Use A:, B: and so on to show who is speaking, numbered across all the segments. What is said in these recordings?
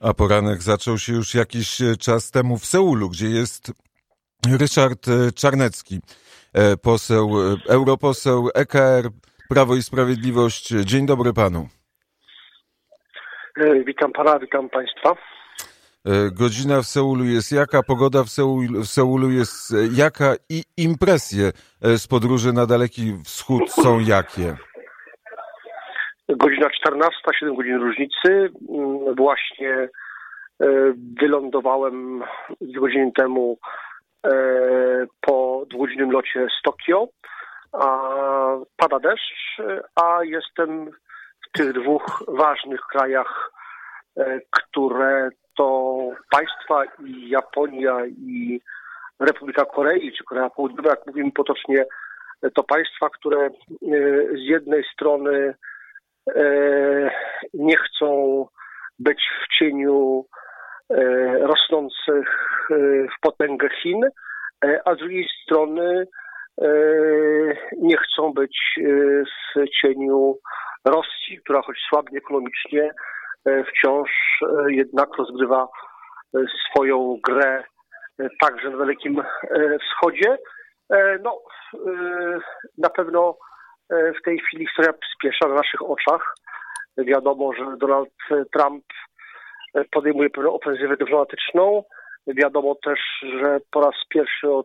A: A poranek zaczął się już jakiś czas temu w Seulu, gdzie jest Ryszard Czarnecki, europoseł EKR, Prawo i Sprawiedliwość. Dzień dobry panu.
B: Witam pana, witam państwa.
A: Godzina w Seulu jest jaka, pogoda w Seulu jest jaka i impresje z podróży na Daleki Wschód są jakie?
B: Godzina 14, 7 godzin różnicy. Właśnie wylądowałem 2 godziny temu po 2-godzinnym locie z Tokio. Pada deszcz, a jestem w tych 2 ważnych krajach, które to państwa i Japonia i Republika Korei, czy Korea Południowa, jak mówimy potocznie, to państwa, które z jednej strony nie chcą być w cieniu rosnących w potęgę Chin, a z drugiej strony nie chcą być w cieniu Rosji, która choć słabnie ekonomicznie, wciąż jednak rozgrywa swoją grę także na Dalekim Wschodzie. Na pewno w tej chwili historia przyspiesza na naszych oczach. Wiadomo, że Donald Trump podejmuje pewną ofensywę dyplomatyczną. Wiadomo też, że po raz pierwszy od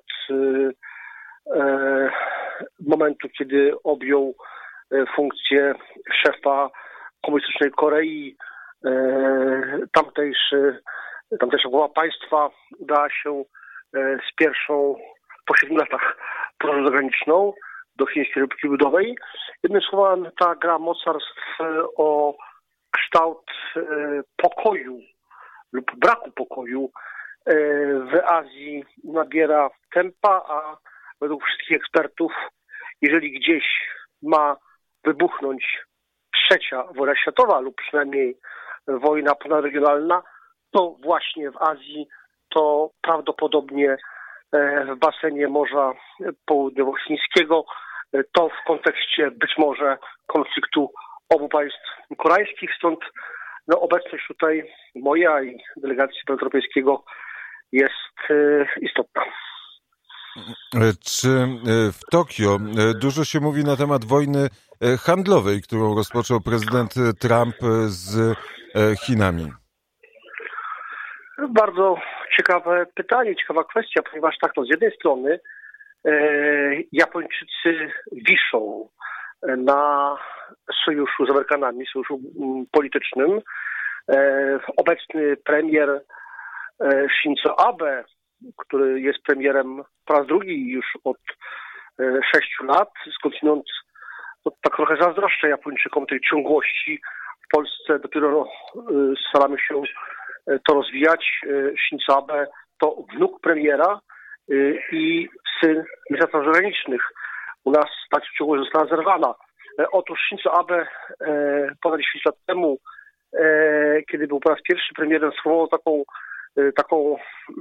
B: momentu, kiedy objął funkcję szefa komunistycznej Korei, tamtejsza głowa państwa udała się z pierwszą po 7 latach podróż zagraniczną do Chińskiej Republiki Ludowej. Jednym słowem, ta gra mocarstw o kształt pokoju lub braku pokoju w Azji nabiera tempa, a według wszystkich ekspertów, jeżeli gdzieś ma wybuchnąć 3. wojna światowa lub przynajmniej wojna ponadregionalna, to właśnie w Azji, to prawdopodobnie w basenie Morza Południowochińskiego, to w kontekście być może konfliktu obu państw koreańskich, stąd obecność tutaj moja i delegacji Parlamentu Europejskiego jest istotna.
A: Czy w Tokio dużo się mówi na temat wojny handlowej, którą rozpoczął prezydent Trump z Chinami?
B: Bardzo ciekawe pytanie, ciekawa kwestia, ponieważ z jednej strony Japończycy wiszą na sojuszu z Amerykanami, sojuszu politycznym. Obecny premier Shinzo Abe, który jest premierem po raz drugi już od 6 lat, skądinąd tak trochę zazdroszczę Japończykom tej ciągłości. W Polsce dopiero staramy się to rozwijać. Shinzo Abe to wnuk premiera i syn ministra spraw zagranicznych. U nas ta ciągłość została zerwana. Otóż Shinzo Abe ponad 10 lat temu, kiedy był po raz pierwszy premierem, sformułował taką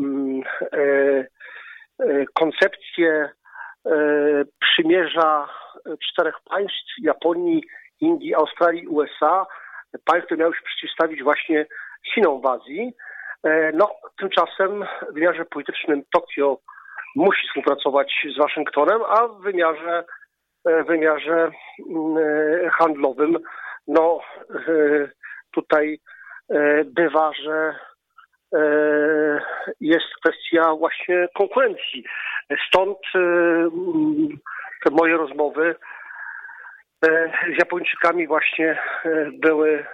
B: koncepcję przymierza 4 państw: Japonii, Indii, Australii, USA. Państw, które miały się przeciwstawić właśnie Chinom w Azji. Tymczasem w wymiarze politycznym Tokio musi współpracować z Waszyngtonem, a w wymiarze handlowym tutaj bywa, że jest kwestia właśnie konkurencji. Stąd te moje rozmowy z Japończykami właśnie były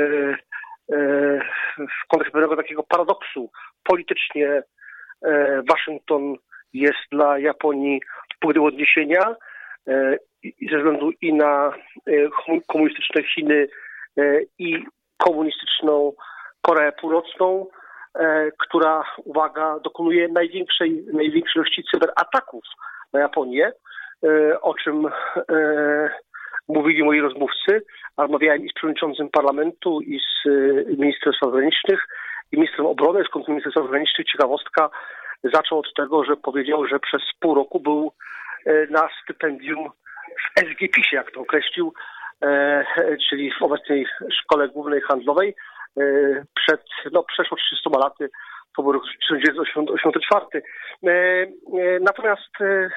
B: w kontekście pewnego takiego paradoksu. Politycznie Waszyngton jest dla Japonii punktem odniesienia ze względu i na komunistyczne Chiny i komunistyczną Koreę Północną, która, uwaga, dokonuje największej ilości cyberataków na Japonię, o czym mówili moi rozmówcy, a rozmawiałem i z przewodniczącym parlamentu, i z ministrem spraw zagranicznych, i ministrem obrony. Skąd minister spraw zagranicznych, ciekawostka, zaczął od tego, że powiedział, że przez pół roku był na stypendium w SGPiS-ie, jak to określił, czyli w obecnej Szkole Głównej Handlowej. przeszło 300 laty, to był rok 1984. Natomiast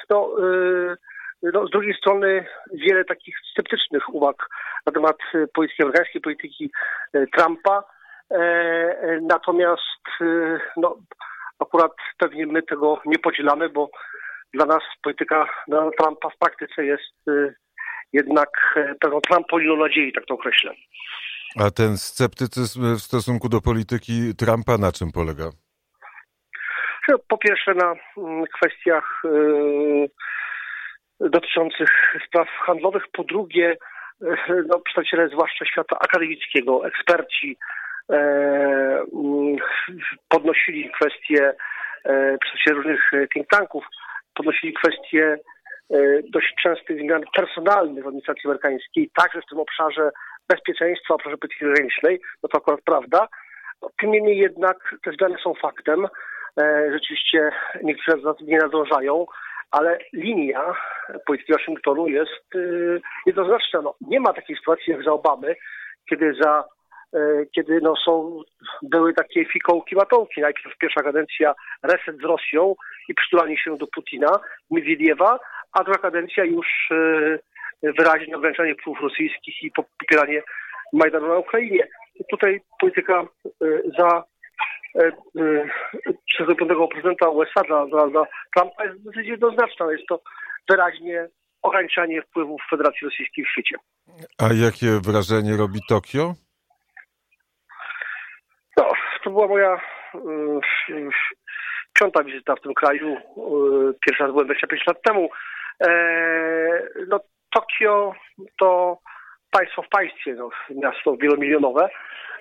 B: z drugiej strony wiele takich sceptycznych uwag na temat polityki amerykańskiej, polityki Trumpa. Natomiast akurat pewnie my tego nie podzielamy, bo dla nas polityka Trumpa w praktyce jest jednak pewną trampoliną nadziei, tak to określę.
A: A ten sceptycyzm w stosunku do polityki Trumpa na czym polega?
B: Po pierwsze na kwestiach dotyczących spraw handlowych, po drugie przedstawiciele zwłaszcza świata akademickiego, eksperci podnosili kwestie, przedstawiciele różnych think tanków podnosili kwestie dość częstych zmian personalnych w administracji amerykańskiej, także w tym obszarze bezpieczeństwa, obszarze polityki zagranicznej, to akurat prawda. Tym niemniej jednak te zmiany są faktem. Rzeczywiście niektórzy z nas nie nadążają, ale linia polityki Waszyngtonu jest jednoznaczna. Nie ma takiej sytuacji jak za Obamy, kiedy były takie fikołki matołki. Najpierw pierwsza kadencja reset z Rosją i przytulanie się do Putina, Miedwiediewa, a druga kadencja już wyraźne ograniczanie wpływów rosyjskich i popieranie Majdanu na Ukrainie. Tutaj polityka przez 5. prezydenta USA dla Trumpa jest dosyć jednoznaczna. Jest to wyraźnie ograniczanie wpływów Federacji Rosyjskiej w świecie.
A: A jakie wrażenie robi Tokio?
B: To była moja 5. wizyta w tym kraju. Pierwszy raz byłem 25 lat temu. Tokio to państwo w państwie, miasto wielomilionowe.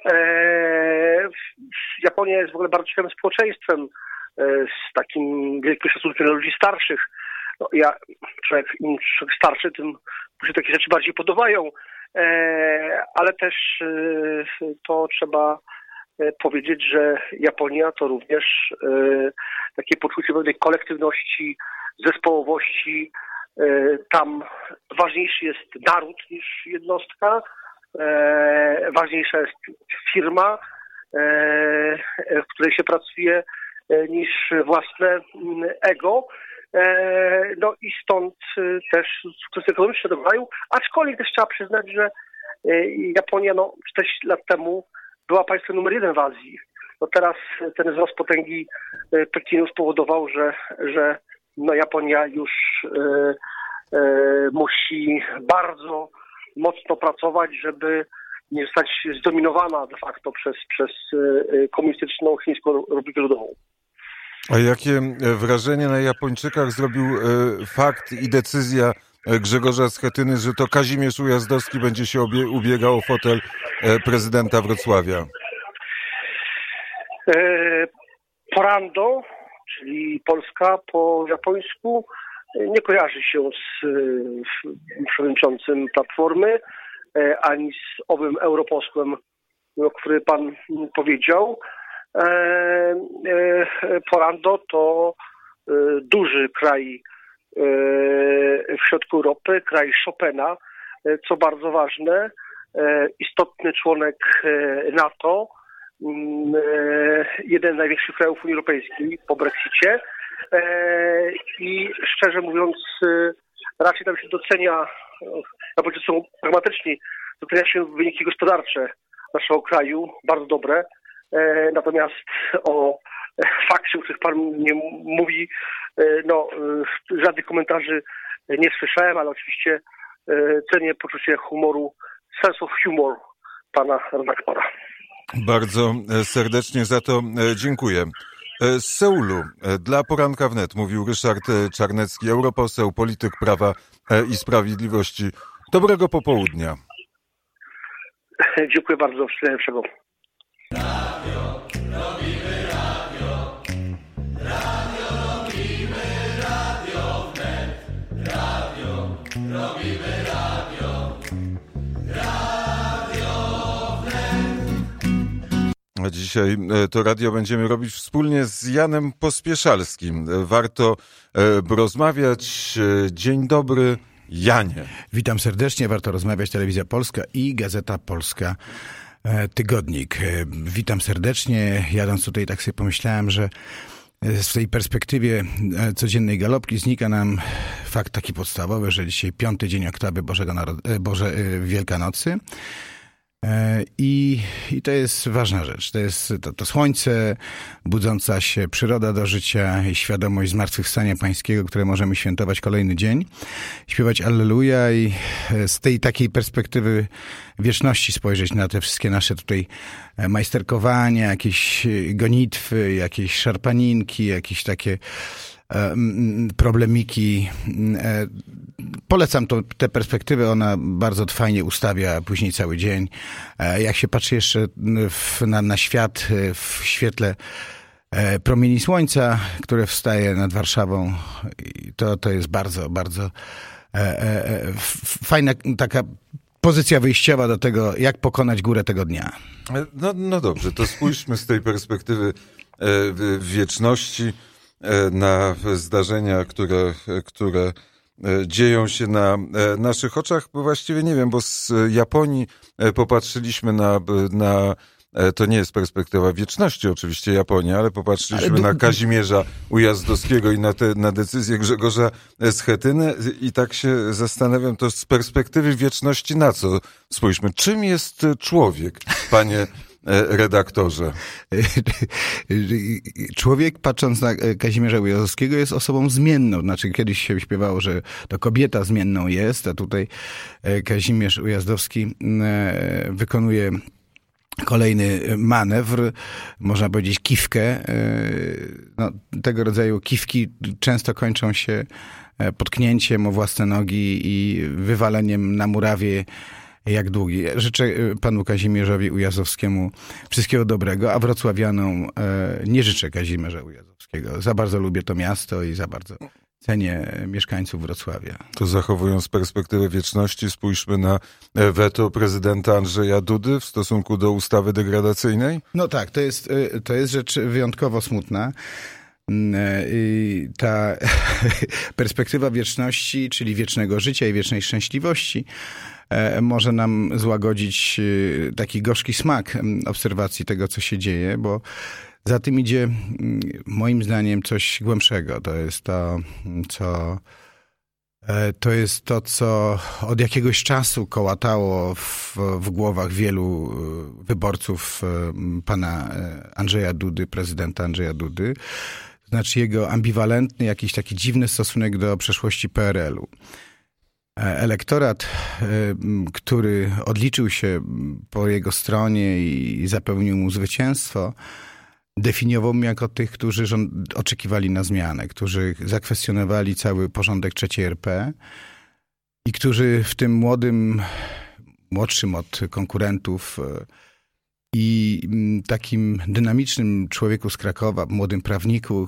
B: Japonia jest w ogóle bardzo ciekawym społeczeństwem z takim wielkim szacunkiem dla ludzi starszych. Im starszy, tym mu się takie rzeczy bardziej podobają, ale też to trzeba powiedzieć, że Japonia to również takie poczucie pewnej kolektywności, zespołowości. Tam ważniejszy jest naród niż jednostka, ważniejsza jest firma, w której się pracuje, niż własne ego. I stąd też sukcesy ekonomiczne tego kraju, aczkolwiek też trzeba przyznać, że Japonia 40 lat temu była państwem numer 1 w Azji. Teraz ten wzrost potęgi Pekinu spowodował, że Japonia już musi bardzo mocno pracować, żeby nie zostać zdominowana de facto przez komunistyczną Chińską Republikę Ludową.
A: A jakie wrażenie na Japończykach zrobił fakt i decyzja Grzegorza Schetyny, że to Kazimierz Ujazdowski będzie się ubiegał o fotel prezydenta Wrocławia?
B: Porando, czyli Polska po japońsku, nie kojarzy się z przewodniczącym Platformy, ani z owym europosłem, który pan powiedział. Porando to duży kraj w środku Europy, kraj Chopina, co bardzo ważne, istotny członek NATO, jeden z największych krajów Unii Europejskiej po Brexicie i szczerze mówiąc raczej tam się docenia, na polityce są pragmatyczni, docenia się wyniki gospodarcze naszego kraju, bardzo dobre, natomiast o fakcie, o których pan nie mówi, żadnych komentarzy nie słyszałem, ale oczywiście cenię poczucie humoru, sense of humor pana redaktora.
A: Bardzo serdecznie za to dziękuję. Z Seulu dla Poranka Wnet mówił Ryszard Czarnecki, europoseł, polityk Prawa i Sprawiedliwości. Dobrego popołudnia.
B: Dziękuję bardzo. Wszystkiego najlepszego.
C: Radio, robimy radio. Radio, robimy radio wnet. Radio, robimy radio. Radio wnet.
A: Dzisiaj to radio będziemy robić wspólnie z Janem Pospieszalskim. Warto porozmawiać. Dzień dobry, Janie.
D: Witam serdecznie. Warto rozmawiać. Telewizja Polska i Gazeta Polska. Tygodnik. Witam serdecznie. Jadąc tutaj tak sobie pomyślałem, że w tej perspektywie codziennej galopki znika nam fakt taki podstawowy, że dzisiaj 5. dzień oktawy Wielkanocy. I to jest ważna rzecz. To jest to słońce, budząca się przyroda do życia i świadomość zmartwychwstania Pańskiego, które możemy świętować kolejny dzień, śpiewać Alleluja i z tej takiej perspektywy wieczności spojrzeć na te wszystkie nasze tutaj majsterkowania, jakieś gonitwy, jakieś szarpaninki, jakieś takie problemiki. Polecam tę perspektywę, ona bardzo fajnie ustawia później cały dzień. Jak się patrzy jeszcze na świat w świetle promieni słońca, które wstaje nad Warszawą, to jest bardzo, bardzo fajna taka pozycja wyjściowa do tego, jak pokonać górę tego dnia.
A: No dobrze, to spójrzmy z tej perspektywy wieczności na zdarzenia, które dzieją się na naszych oczach, bo właściwie nie wiem, bo z Japonii popatrzyliśmy na to nie jest perspektywa wieczności oczywiście Japonia, ale popatrzyliśmy na Kazimierza Ujazdowskiego i na decyzję Grzegorza Schetyny i tak się zastanawiam, to z perspektywy wieczności na co spójrzmy? Czym jest człowiek, panie redaktorze?
D: Człowiek, patrząc na Kazimierza Ujazdowskiego, jest osobą zmienną. Znaczy, kiedyś się śpiewało, że to kobieta zmienną jest, a tutaj Kazimierz Ujazdowski wykonuje kolejny manewr, można powiedzieć kiwkę. No, tego rodzaju kiwki często kończą się potknięciem o własne nogi i wywaleniem na murawie jak długi. Życzę panu Kazimierzowi Ujazdowskiemu wszystkiego dobrego, a wrocławianom nie życzę Kazimierza Ujazdowskiego. Za bardzo lubię to miasto i za bardzo cenię mieszkańców Wrocławia.
A: To zachowując perspektywę wieczności, spójrzmy na weto prezydenta Andrzeja Dudy w stosunku do ustawy degradacyjnej.
D: No tak, to jest rzecz wyjątkowo smutna. Ta perspektywa wieczności, czyli wiecznego życia i wiecznej szczęśliwości, może nam złagodzić taki gorzki smak obserwacji tego, co się dzieje, bo za tym idzie moim zdaniem coś głębszego. To jest to, co od jakiegoś czasu kołatało w głowach wielu wyborców pana Andrzeja Dudy, prezydenta Andrzeja Dudy. To znaczy jego ambiwalentny, jakiś taki dziwny stosunek do przeszłości PRL-u. Elektorat, który odliczył się po jego stronie i zapewnił mu zwycięstwo, definiował mnie jako tych, którzy oczekiwali na zmianę, którzy zakwestionowali cały porządek III RP i którzy w tym młodszym od konkurentów i takim dynamicznym człowieku z Krakowa, młodym prawniku,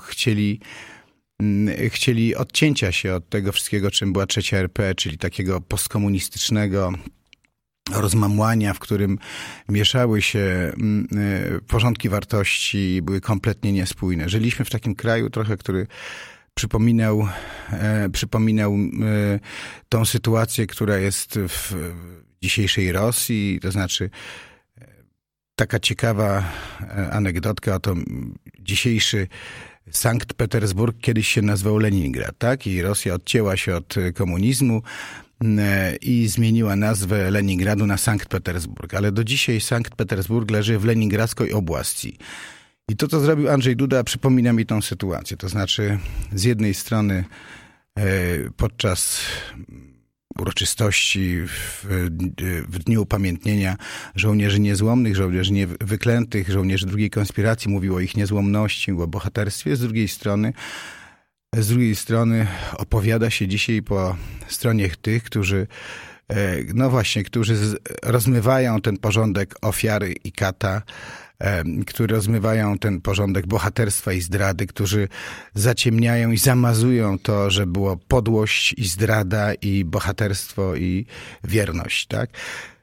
D: chcieli odcięcia się od tego wszystkiego, czym była III RP, czyli takiego postkomunistycznego rozmamłania, w którym mieszały się porządki wartości i były kompletnie niespójne. Żyliśmy w takim kraju trochę, który przypominał tą sytuację, która jest w dzisiejszej Rosji, to znaczy taka ciekawa anegdotka, oto dzisiejszy Sankt Petersburg kiedyś się nazywał Leningrad, tak? I Rosja odcięła się od komunizmu i zmieniła nazwę Leningradu na Sankt Petersburg. Ale do dzisiaj Sankt Petersburg leży w Leningradzkiej oblasti. I to, co zrobił Andrzej Duda, przypomina mi tą sytuację. To znaczy, z jednej strony podczas uroczystości w dniu upamiętnienia żołnierzy niezłomnych, żołnierzy wyklętych, żołnierzy drugiej konspiracji, mówił o ich niezłomności, o bohaterstwie. Z drugiej strony opowiada się dzisiaj po stronie tych, którzy rozmywają ten porządek ofiary i kata, które rozmywają ten porządek bohaterstwa i zdrady, którzy zaciemniają i zamazują to, że było podłość i zdrada i bohaterstwo i wierność, tak?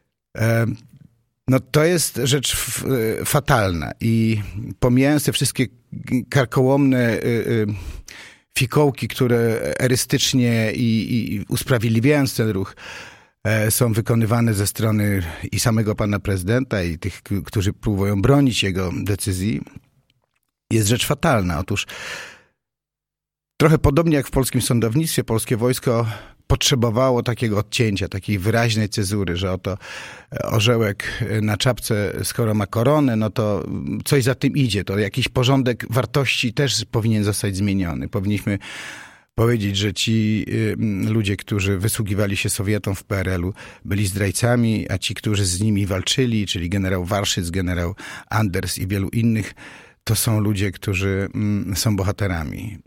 D: No to jest rzecz fatalna i pomijając te wszystkie karkołomne fikołki, które erystycznie i usprawiedliwiając ten ruch są wykonywane ze strony i samego pana prezydenta, i tych, którzy próbują bronić jego decyzji, jest rzecz fatalna. Otóż trochę podobnie jak w polskim sądownictwie, polskie wojsko potrzebowało takiego odcięcia, takiej wyraźnej cezury, że oto orzełek na czapce, skoro ma koronę, no to coś za tym idzie. To jakiś porządek wartości też powinien zostać zmieniony. Powinniśmy powiedzieć, że ci ludzie, którzy wysługiwali się Sowietom w PRL-u, byli zdrajcami, a ci, którzy z nimi walczyli, czyli generał Warszyc, generał Anders i wielu innych, to są ludzie, którzy są bohaterami.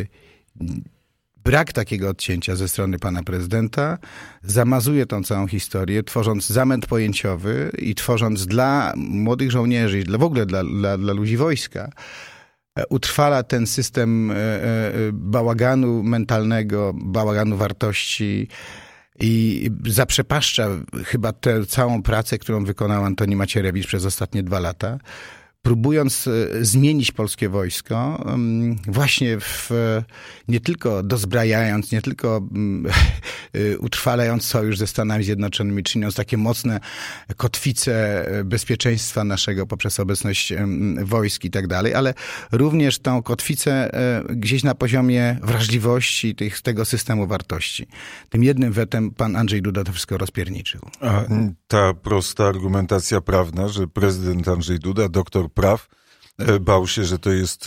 D: Brak takiego odcięcia ze strony pana prezydenta zamazuje tą całą historię, tworząc zamęt pojęciowy i tworząc dla młodych żołnierzy i w ogóle dla ludzi wojska, utrwala ten system bałaganu mentalnego, bałaganu wartości i zaprzepaszcza chyba tę całą pracę, którą wykonał Antoni Macierewicz przez ostatnie 2 lata, próbując zmienić polskie wojsko, właśnie nie tylko dozbrajając, nie tylko utrwalając sojusz ze Stanami Zjednoczonymi, czyniąc takie mocne kotwice bezpieczeństwa naszego poprzez obecność wojsk i tak dalej, ale również tą kotwicę gdzieś na poziomie wrażliwości tego systemu wartości. Tym jednym wetem pan Andrzej Duda to wszystko rozpierniczył.
A: A ta prosta argumentacja prawna, że prezydent Andrzej Duda, doktor praw, bał się, że to jest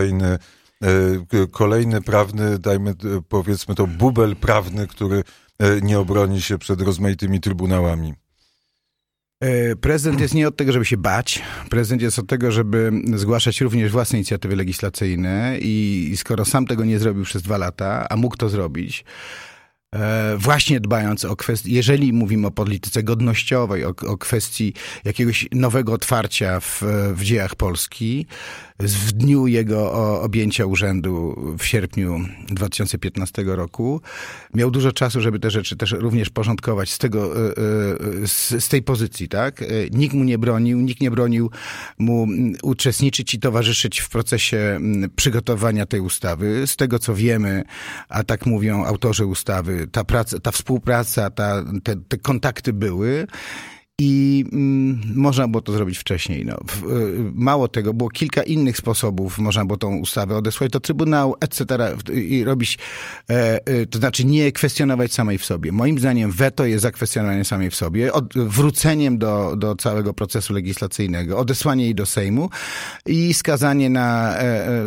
A: kolejny prawny, powiedzmy to, bubel prawny, który nie obroni się przed rozmaitymi trybunałami.
D: Prezydent jest nie od tego, żeby się bać. Prezydent jest od tego, żeby zgłaszać również własne inicjatywy legislacyjne i skoro sam tego nie zrobił przez 2 lata, a mógł to zrobić, właśnie dbając o kwestię, jeżeli mówimy o polityce godnościowej, o kwestii jakiegoś nowego otwarcia w dziejach Polski, w dniu jego objęcia urzędu w sierpniu 2015 roku, miał dużo czasu, żeby te rzeczy też również porządkować z tej pozycji, tak? Nikt mu nie bronił, nikt nie bronił mu uczestniczyć i towarzyszyć w procesie przygotowania tej ustawy. Z tego, co wiemy, a tak mówią autorzy ustawy, ta współpraca, te kontakty były. I można było to zrobić wcześniej. Mało tego, było kilka innych sposobów. Można było tą ustawę odesłać do Trybunału, etc. i robić, to znaczy nie kwestionować samej w sobie. Moim zdaniem weto jest zakwestionowanie samej w sobie, wróceniem do całego procesu legislacyjnego, odesłanie jej do Sejmu i skazanie na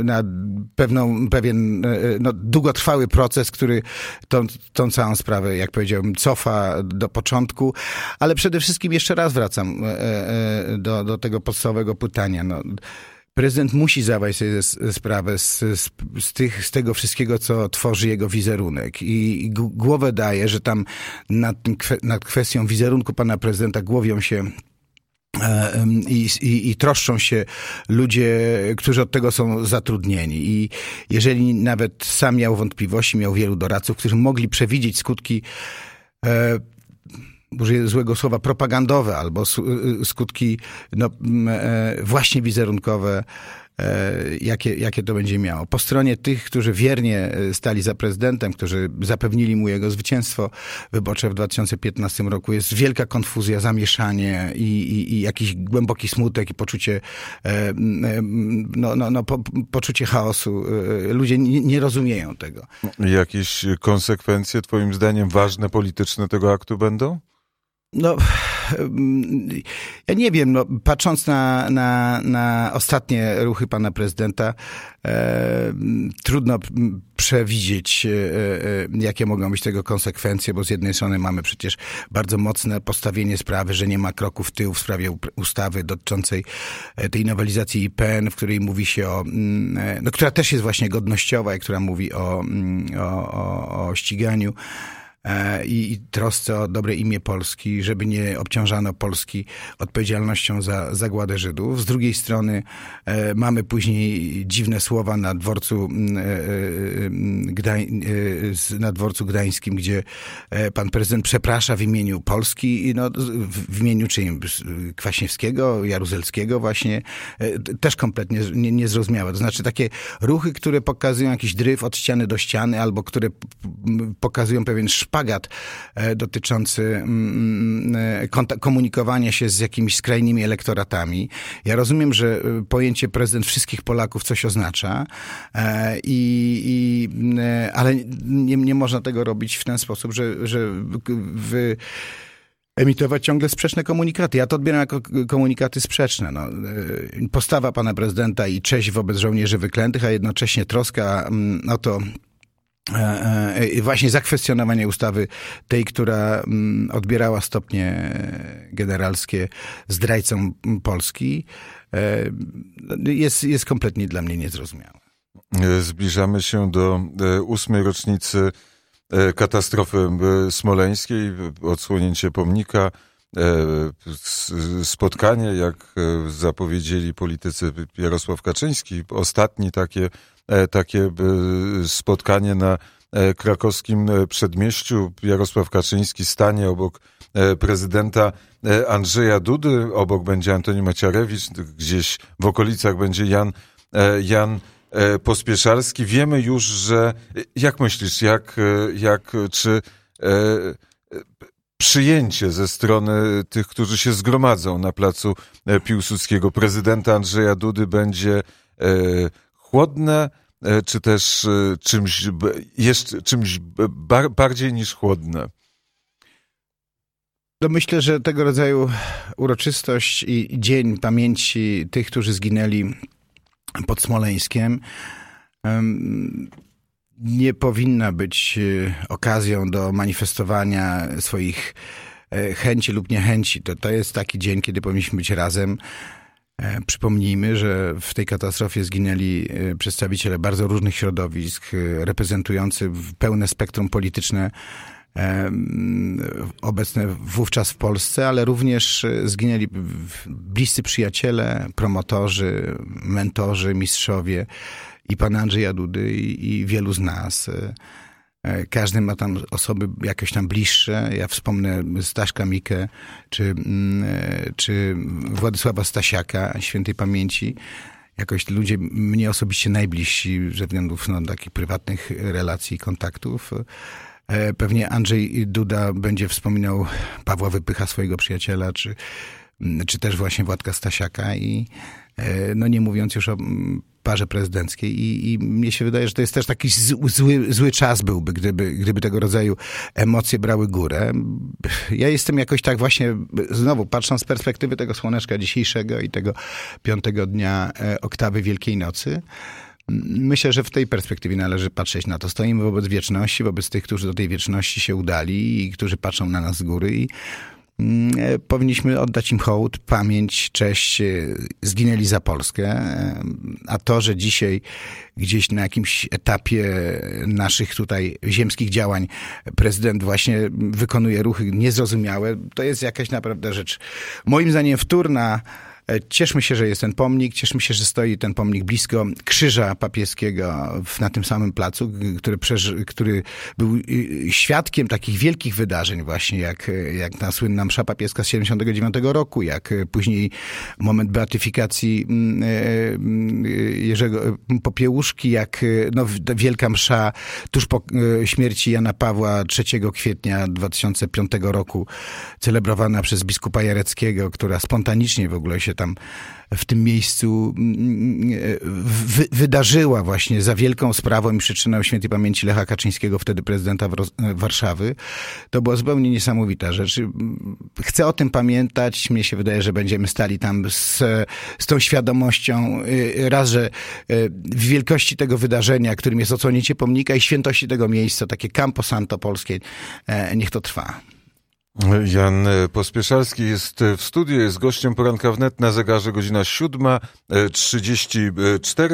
D: pewien długotrwały proces, który tą całą sprawę, jak powiedziałem, cofa do początku, ale przede wszystkim jeszcze raz wracam do tego podstawowego pytania. Prezydent musi zdawać sobie sprawę z tego wszystkiego, co tworzy jego wizerunek. I głowę daje, że tam nad kwestią wizerunku pana prezydenta głowią się i troszczą się ludzie, którzy od tego są zatrudnieni. I jeżeli nawet sam miał wątpliwości, miał wielu doradców, którzy mogli przewidzieć skutki użyję złego słowa, propagandowe albo skutki właśnie wizerunkowe, jakie to będzie miało. Po stronie tych, którzy wiernie stali za prezydentem, którzy zapewnili mu jego zwycięstwo wyborcze w 2015 roku, jest wielka konfuzja, zamieszanie i jakiś głęboki smutek i poczucie poczucie chaosu. Ludzie nie rozumieją tego.
A: Jakieś konsekwencje, twoim zdaniem, ważne polityczne tego aktu będą?
D: Ja nie wiem, patrząc na ostatnie ruchy pana prezydenta, trudno przewidzieć, jakie mogą być tego konsekwencje, bo z jednej strony mamy przecież bardzo mocne postawienie sprawy, że nie ma kroku w tył w sprawie ustawy dotyczącej tej nowelizacji IPN, w której mówi się która też jest właśnie godnościowa i która mówi o ściganiu i trosce o dobre imię Polski, żeby nie obciążano Polski odpowiedzialnością za zagładę Żydów. Z drugiej strony mamy później dziwne słowa na dworcu gdańskim, gdzie pan prezydent przeprasza w imieniu Polski, w imieniu czyim? Kwaśniewskiego, Jaruzelskiego właśnie, też kompletnie niezrozumiałe. To znaczy takie ruchy, które pokazują jakiś dryf od ściany do ściany, albo które pokazują pewien szpad szpagat dotyczący komunikowania się z jakimiś skrajnymi elektoratami. Ja rozumiem, że pojęcie prezydent wszystkich Polaków coś oznacza, ale nie można tego robić w ten sposób, że emitować ciągle sprzeczne komunikaty. Ja to odbieram jako komunikaty sprzeczne. No, postawa pana prezydenta i cześć wobec żołnierzy wyklętych, a jednocześnie troska o to, właśnie zakwestionowanie ustawy tej, która odbierała stopnie generalskie zdrajcom Polski, jest kompletnie dla mnie niezrozumiałe.
A: Zbliżamy się do 8. rocznicy katastrofy smoleńskiej, odsłonięcie pomnika, spotkanie, jak zapowiedzieli politycy Jarosław Kaczyński, ostatni takie spotkanie na krakowskim przedmieściu. Jarosław Kaczyński stanie obok prezydenta Andrzeja Dudy, obok będzie Antoni Macierewicz, gdzieś w okolicach będzie Jan Pospieszalski. Wiemy już, że... Jak myślisz, czy przyjęcie ze strony tych, którzy się zgromadzą na placu Piłsudskiego, prezydenta Andrzeja Dudy będzie chłodne, czy też czymś bardziej niż chłodne?
D: No myślę, że tego rodzaju uroczystość i dzień pamięci tych, którzy zginęli pod Smoleńskiem, nie powinna być okazją do manifestowania swoich chęci lub niechęci. To jest taki dzień, kiedy powinniśmy być razem. Przypomnijmy, że w tej katastrofie zginęli przedstawiciele bardzo różnych środowisk, reprezentujący pełne spektrum polityczne obecne wówczas w Polsce, ale również zginęli bliscy przyjaciele, promotorzy, mentorzy, mistrzowie i pana Andrzeja Dudy i wielu z nas. Każdy ma tam osoby jakoś tam bliższe. Ja wspomnę Staszka Mikę czy Władysława Stasiaka, świętej pamięci. Jakoś ludzie mnie osobiście najbliżsi ze względów takich prywatnych relacji i kontaktów. Pewnie Andrzej Duda będzie wspominał Pawła Wypycha, swojego przyjaciela, czy też właśnie Władka Stasiaka i nie mówiąc już o parze prezydenckiej i mnie się wydaje, że to jest też taki zły czas byłby, gdyby tego rodzaju emocje brały górę. Ja jestem jakoś tak właśnie, znowu patrząc z perspektywy tego słoneczka dzisiejszego i tego 5. dnia oktawy Wielkiej Nocy, myślę, że w tej perspektywie należy patrzeć na to. Stoimy wobec wieczności, wobec tych, którzy do tej wieczności się udali i którzy patrzą na nas z góry i powinniśmy oddać im hołd, pamięć, cześć, zginęli za Polskę, a to, że dzisiaj gdzieś na jakimś etapie naszych tutaj ziemskich działań prezydent właśnie wykonuje ruchy niezrozumiałe, to jest jakaś naprawdę rzecz moim zdaniem wtórna. Cieszmy się, że jest ten pomnik, cieszmy się, że stoi ten pomnik blisko krzyża papieskiego na tym samym placu, który był świadkiem takich wielkich wydarzeń właśnie, jak ta słynna msza papieska z 79 roku, jak później moment beatyfikacji Jerzego Popiełuszki, jak wielka msza tuż po śmierci Jana Pawła 3 kwietnia 2005 roku, celebrowana przez biskupa Jareckiego, która spontanicznie w ogóle się tam w tym miejscu wydarzyła właśnie za wielką sprawą i przyczyną świętej pamięci Lecha Kaczyńskiego, wtedy prezydenta Warszawy. To była zupełnie niesamowita rzecz. Chcę o tym pamiętać. Mnie się wydaje, że będziemy stali tam z tą świadomością raz, że w wielkości tego wydarzenia, którym jest odsłonięcie pomnika i świętości tego miejsca, takie Campo Santo polskie, niech to trwa.
A: Jan Pospieszalski jest w studiu, jest gościem Poranka Wnet, na zegarze godzina 7:34.